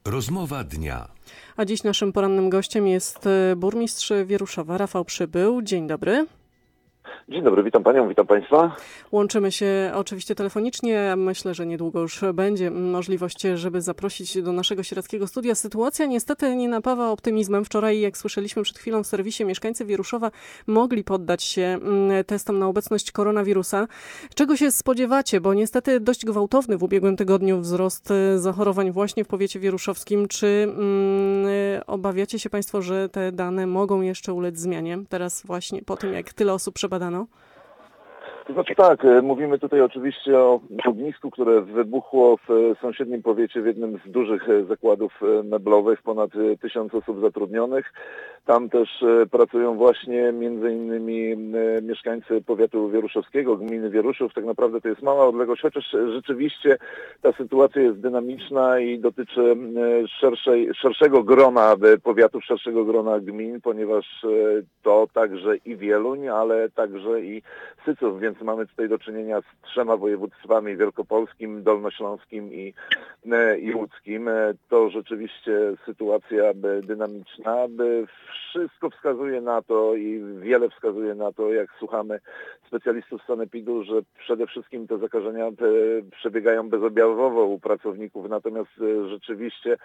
Rozmowa dnia. A dziś naszym porannym gościem jest burmistrz Wieruszowa, Rafał Przybył. Dzień dobry. Dzień dobry, witam panią, witam państwa. Łączymy się oczywiście telefonicznie. Myślę, że niedługo już będzie możliwość, żeby zaprosić do naszego sieradzkiego studia. Sytuacja niestety nie napawa optymizmem. Wczoraj, jak słyszeliśmy przed chwilą w serwisie, mieszkańcy Wieruszowa mogli poddać się testom na obecność koronawirusa. Czego się spodziewacie? Bo niestety dość gwałtowny w ubiegłym tygodniu wzrost zachorowań właśnie w powiecie wieruszowskim. Czy obawiacie się państwo, że te dane mogą jeszcze ulec zmianie? Teraz właśnie po tym, jak tyle osób przebadano? To znaczy tak, mówimy tutaj oczywiście o ognisku, które wybuchło w sąsiednim powiecie, w jednym z dużych zakładów meblowych, ponad 1000 osób zatrudnionych. Tam też pracują właśnie między innymi mieszkańcy powiatu wieruszowskiego, gminy Wieruszów. Tak naprawdę to jest mała odległość, chociaż rzeczywiście ta sytuacja jest dynamiczna i dotyczy szerszego grona powiatów, szerszego grona gmin, ponieważ to także i Wieluń, ale także i Syców, więc mamy tutaj do czynienia z 3 województwami: wielkopolskim, dolnośląskim i łódzkim. To rzeczywiście sytuacja dynamiczna. Wszystko wskazuje na to i wiele wskazuje na to, jak słuchamy specjalistów z sanepidu, że przede wszystkim te zakażenia przebiegają bezobjawowo u pracowników, natomiast rzeczywiście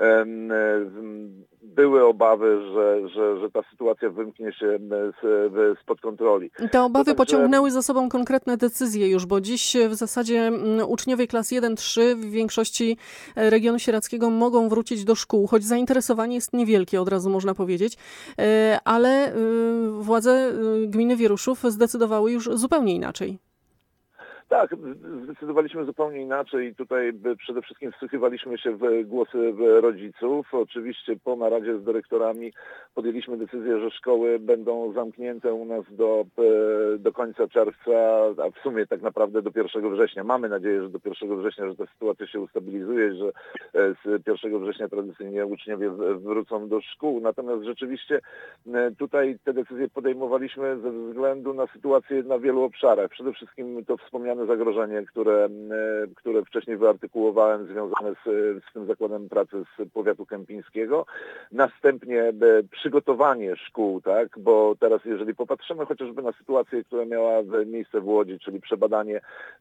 były obawy, że ta sytuacja wymknie się spod kontroli. I te obawy pociągnęły za sobą konkretne decyzje już, bo dziś w zasadzie uczniowie klas 1-3 w większości regionu sieradzkiego mogą wrócić do szkół, choć zainteresowanie jest niewielkie, od razu można powiedzieć, ale władze gminy Wieruszów zdecydowały już zupełnie inaczej. Tak, zdecydowaliśmy zupełnie inaczej. Tutaj przede wszystkim wsłuchiwaliśmy się w głosy rodziców. Oczywiście po naradzie z dyrektorami podjęliśmy decyzję, że szkoły będą zamknięte u nas do końca czerwca, a w sumie tak naprawdę do 1 września. Mamy nadzieję, że do 1 września, że ta sytuacja się ustabilizuje, że z 1 września tradycyjnie uczniowie wrócą do szkół. Natomiast rzeczywiście tutaj te decyzje podejmowaliśmy ze względu na sytuację na wielu obszarach. Przede wszystkim to wspomniane zagrożenie, które wcześniej wyartykułowałem, związane z tym zakładem pracy z powiatu kępińskiego. Następnie przygotowanie szkół, tak, bo teraz jeżeli popatrzymy chociażby na sytuację, która miała miejsce w Łodzi, czyli przebadanie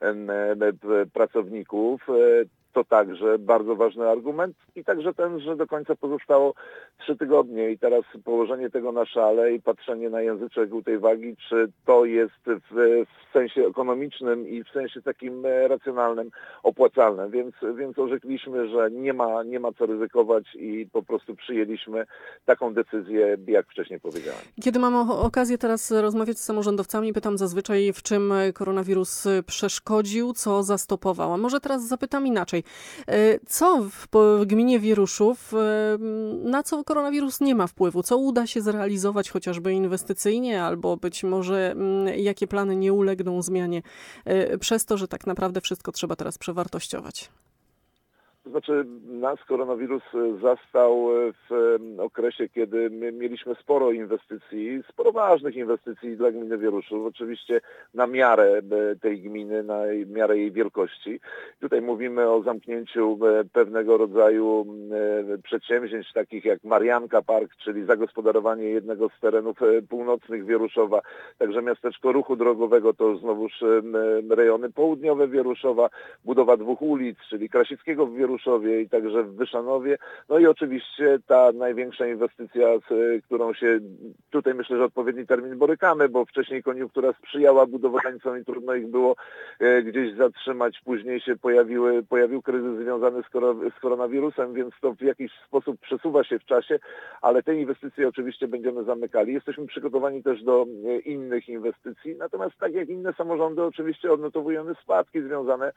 pracowników, to także bardzo ważny argument i także ten, że do końca pozostało 3 tygodnie i teraz położenie tego na szale i patrzenie na języczek u tej wagi, czy to jest w sensie ekonomicznym i w sensie takim racjonalnym opłacalne, więc orzekliśmy, że nie ma co ryzykować i po prostu przyjęliśmy taką decyzję, jak wcześniej powiedziałem. Kiedy mam okazję teraz rozmawiać z samorządowcami, pytam zazwyczaj, w czym koronawirus przeszkodził, co zastopował. A może teraz zapytam inaczej. Co w gminie Wieruszów, na co koronawirus nie ma wpływu? Co uda się zrealizować chociażby inwestycyjnie, albo być może jakie plany nie ulegną zmianie przez to, że tak naprawdę wszystko trzeba teraz przewartościować? To znaczy nas koronawirus zastał w okresie, kiedy mieliśmy sporo inwestycji, sporo ważnych inwestycji dla gminy Wieruszów, oczywiście na miarę tej gminy, na miarę jej wielkości. Tutaj mówimy o zamknięciu pewnego rodzaju przedsięwzięć, takich jak Marianka Park, czyli zagospodarowanie jednego z terenów północnych Wieruszowa, także miasteczko ruchu drogowego, to znowuż rejony południowe Wieruszowa, budowa 2 ulic, czyli Krasickiego w Wieruszowie i także w Wyszanowie. No i oczywiście ta największa inwestycja, z którą się tutaj myślę, że odpowiedni termin borykamy, bo wcześniej koniunktura sprzyjała budowlańcom i trudno ich było gdzieś zatrzymać. Później się pojawił kryzys związany z koronawirusem, więc to w jakiś sposób przesuwa się w czasie, ale te inwestycje oczywiście będziemy zamykali. Jesteśmy przygotowani też do innych inwestycji, natomiast tak jak inne samorządy oczywiście odnotowujemy spadki związane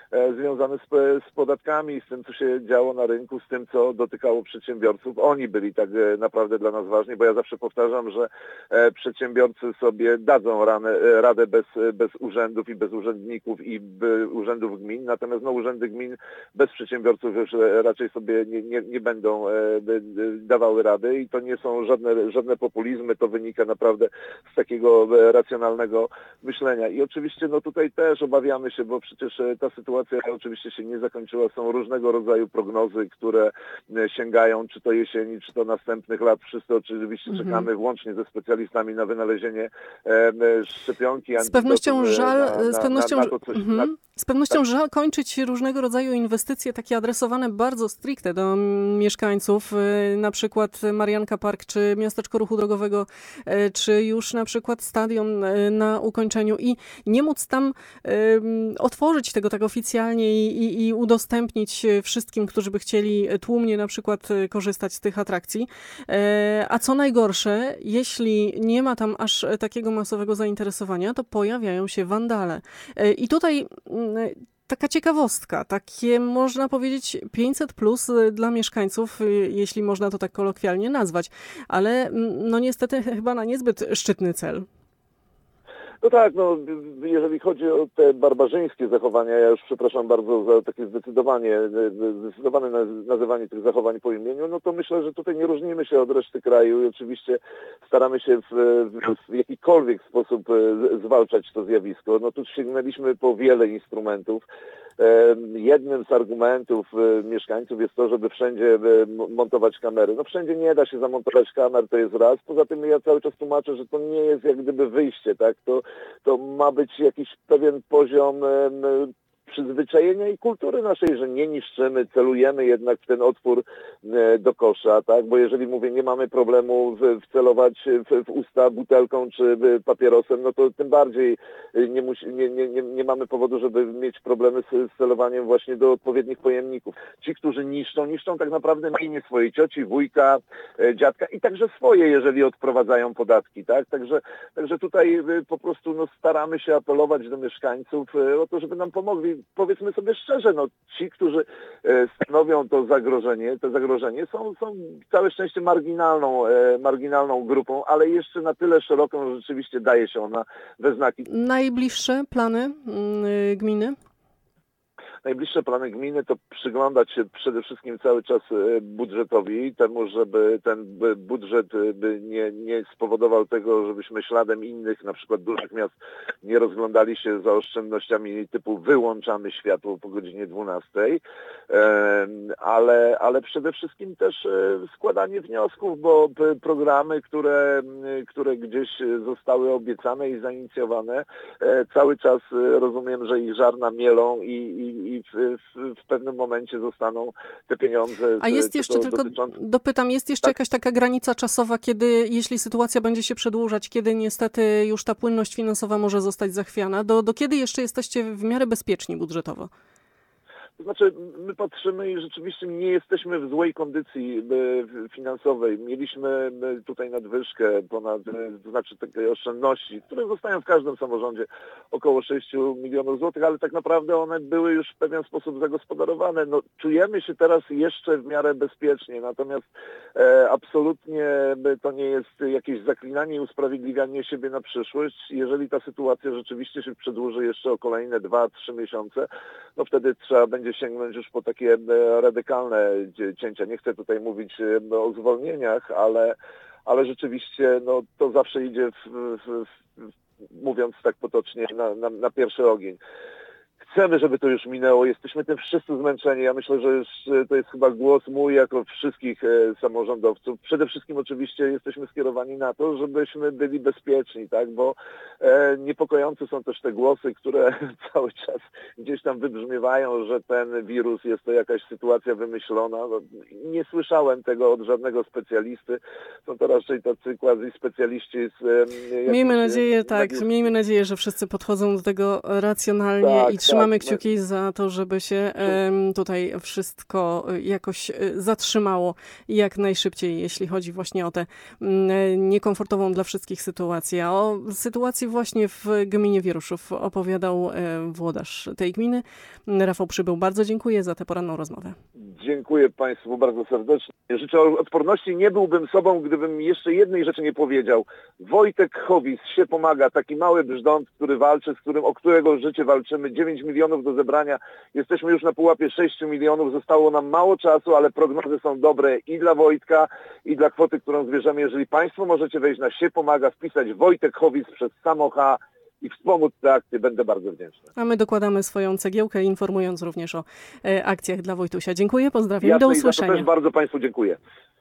z podatkami, z tym, co się działo na rynku, z tym, co dotykało przedsiębiorców. Oni byli tak naprawdę dla nas ważni, bo ja zawsze powtarzam, że przedsiębiorcy sobie dadzą radę bez urzędów i bez urzędników i urzędów gmin, natomiast urzędy gmin bez przedsiębiorców już raczej sobie nie będą dawały rady i to nie są żadne populizmy, to wynika naprawdę z takiego racjonalnego myślenia. I oczywiście tutaj też obawiamy się, bo przecież ta sytuacja oczywiście się nie zakończyła, są różnego różnego rodzaju prognozy, które sięgają czy to jesieni, czy to następnych lat. Wszyscy oczywiście czekamy włącznie ze specjalistami na wynalezienie szczepionki. Z pewnością Tak. żal kończyć różnego rodzaju inwestycje takie adresowane bardzo stricte do mieszkańców, na przykład Marianka Park, czy miasteczko ruchu drogowego, czy już na przykład stadion na ukończeniu i nie móc tam otworzyć tego tak oficjalnie i udostępnić wszystkim, którzy by chcieli tłumnie na przykład korzystać z tych atrakcji. A co najgorsze, jeśli nie ma tam aż takiego masowego zainteresowania, to pojawiają się wandale. I tutaj taka ciekawostka, takie można powiedzieć 500+ dla mieszkańców, jeśli można to tak kolokwialnie nazwać, ale no niestety chyba na niezbyt szczytny cel. No tak, jeżeli chodzi o te barbarzyńskie zachowania, ja już przepraszam bardzo za takie zdecydowane nazywanie tych zachowań po imieniu, no to myślę, że tutaj nie różnimy się od reszty kraju i oczywiście staramy się w jakikolwiek sposób zwalczać to zjawisko. No tu sięgnęliśmy po wiele instrumentów. Jednym z argumentów mieszkańców jest to, żeby wszędzie montować kamery. No wszędzie nie da się zamontować kamer, to jest raz. Poza tym ja cały czas tłumaczę, że to nie jest jak gdyby wyjście, tak? To ma być jakiś pewien poziom przyzwyczajenia i kultury naszej, że nie niszczymy, celujemy jednak w ten otwór do kosza, tak? Bo jeżeli mówię, nie mamy problemu wcelować w usta butelką czy papierosem, no to tym bardziej nie mamy powodu, żeby mieć problemy z celowaniem właśnie do odpowiednich pojemników. Ci, którzy niszczą tak naprawdę mienie swojej cioci, wujka, dziadka i także swoje, jeżeli odprowadzają podatki, tak? Także tutaj po prostu staramy się apelować do mieszkańców o to, żeby nam pomogli. Powiedzmy sobie szczerze, ci, którzy stanowią to zagrożenie są całe szczęście marginalną grupą, ale jeszcze na tyle szeroką, że rzeczywiście daje się ona we znaki. Najbliższe plany gminy? Najbliższe plany gminy to przyglądać się przede wszystkim cały czas budżetowi, temu, żeby ten budżet nie spowodował tego, żebyśmy śladem innych, na przykład dużych miast, nie rozglądali się za oszczędnościami typu wyłączamy światło po godzinie 12, ale przede wszystkim też składanie wniosków, bo programy, które gdzieś zostały obiecane i zainicjowane, cały czas rozumiem, że ich żarna mielą i w pewnym momencie zostaną te pieniądze. A jest jeszcze, tylko dopytam, jest jeszcze jakaś taka granica czasowa, kiedy, jeśli sytuacja będzie się przedłużać, kiedy niestety już ta płynność finansowa może zostać zachwiana? Do kiedy jeszcze jesteście w miarę bezpieczni budżetowo? To znaczy, my patrzymy i rzeczywiście nie jesteśmy w złej kondycji finansowej. Mieliśmy tutaj nadwyżkę to znaczy takie oszczędności, które zostają w każdym samorządzie około 6 milionów złotych, ale tak naprawdę one były już w pewien sposób zagospodarowane. Czujemy się teraz jeszcze w miarę bezpiecznie, natomiast absolutnie to nie jest jakieś zaklinanie i usprawiedliwianie siebie na przyszłość. Jeżeli ta sytuacja rzeczywiście się przedłuży jeszcze o kolejne 2-3 miesiące, wtedy trzeba będzie sięgnąć już po takie radykalne cięcia. Nie chcę tutaj mówić o zwolnieniach, ale rzeczywiście to zawsze idzie mówiąc tak potocznie, na pierwszy ogień. Chcemy, żeby to już minęło. Jesteśmy tym wszyscy zmęczeni. Ja myślę, że to jest chyba głos mój jako wszystkich samorządowców. Przede wszystkim oczywiście jesteśmy skierowani na to, żebyśmy byli bezpieczni, tak? Bo niepokojące są też te głosy, które cały czas gdzieś tam wybrzmiewają, że ten wirus jest to jakaś sytuacja wymyślona. Nie słyszałem tego od żadnego specjalisty. Są to raczej tacy quasi-specjaliści Miejmy nadzieję, że wszyscy podchodzą do tego racjonalnie i trzymamy kciuki za to, żeby się tutaj wszystko jakoś zatrzymało jak najszybciej, jeśli chodzi właśnie o tę niekomfortową dla wszystkich sytuację. O sytuacji właśnie w gminie Wieruszów opowiadał włodarz tej gminy. Rafał Przybył, bardzo dziękuję za tę poranną rozmowę. Dziękuję Państwu bardzo serdecznie. Życzę odporności. Nie byłbym sobą, gdybym jeszcze jednej rzeczy nie powiedział. Wojtek Howis się pomaga, taki mały brzdąt, który walczy, o którego życie walczymy. 9 milionów do zebrania. Jesteśmy już na pułapie 6 milionów. Zostało nam mało czasu, ale prognozy są dobre i dla Wojtka, i dla kwoty, którą zbierzemy. Jeżeli Państwo możecie wejść na się pomaga, wpisać Wojtek Howis przez samo H i wspomóc te akcje, będę bardzo wdzięczny. A my dokładamy swoją cegiełkę, informując również o akcjach dla Wojtusia. Dziękuję, pozdrawiam i Jasne, do i za to usłyszenia. też bardzo Państwu dziękuję.